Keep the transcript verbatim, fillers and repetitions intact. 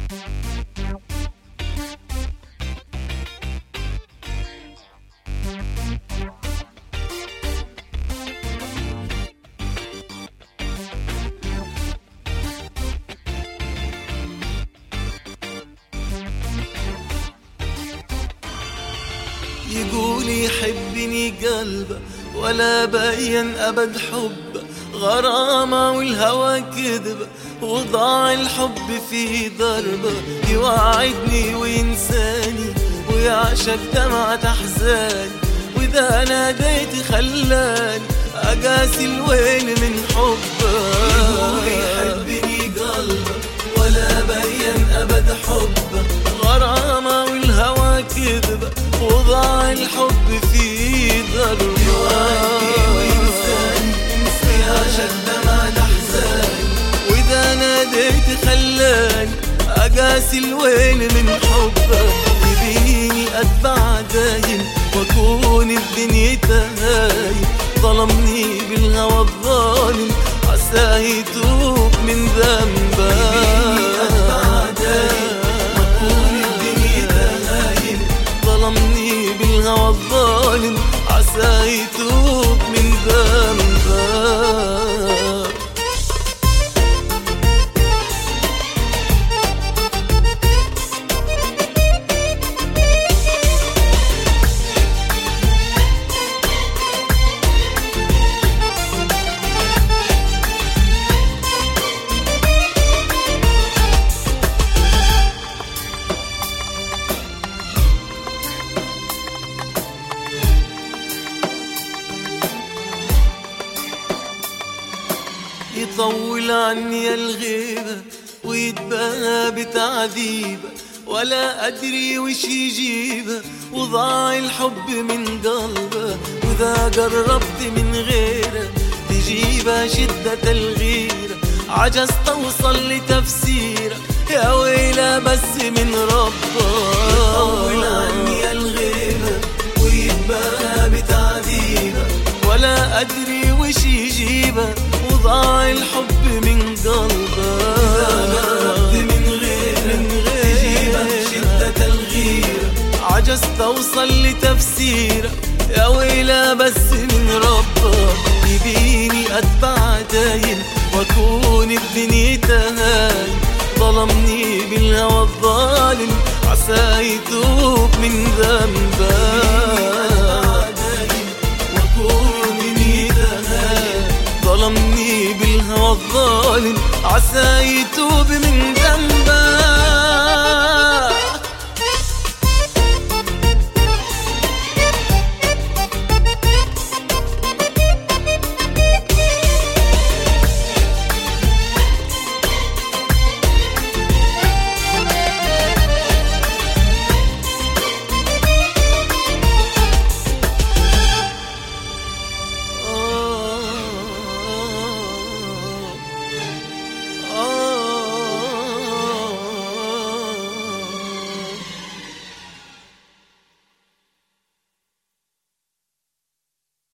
يقول يحبني قلبه ولا بين أبد حبه، غرامة والهوى كذبه وضاع الحب في دربه. يوعدني وينساني ويعشق دمعة أحزاني، وإذا ناديت خلاني أقاسي الويل من حبه. يقول يحبني قلبه ولا بين أبد حبه، غرامة والهوى كذبه وضاع الحب في دربه. يوعدني وينساني ويعشق دمعة أحزاني، وإذا ناديت خلاني أقاسي الويل من حبه. يبيني أتبع دايم وأكون بدنيته هايم، ظلمني بالهوى الظالم عساه يتوب من ذنبه. يبيني أتبع دايم وأكون بدنيته هايم، ظلمني بالهوى الظالم عساه يتوب من ذنبه. يطول عني الغيبة ويتباهى بتعذيبه، ولا أدري وش يجيبه وضاع الحب من قلبه. وإذا قربت من غيره تجيبه شدة الغيرة، عجزت أوصل لتفسيره يا ويله بس من ربه. يطول عني الغيبة ويتباهى بتعذيبه، ولا أدري وش يجيبه وضاع الحب من قلبه. إذا قربت من غيره تجيبه شدة الغيرة، عجزت أوصل لتفسيره يا ويله بس من ربه. يبيني أتبع دايم وأكون بدنيته هايم، ظلمني بالهوى الظالم عساه يتوب من ذنبه. ظلمني بالهوى الظالم عسى يتوب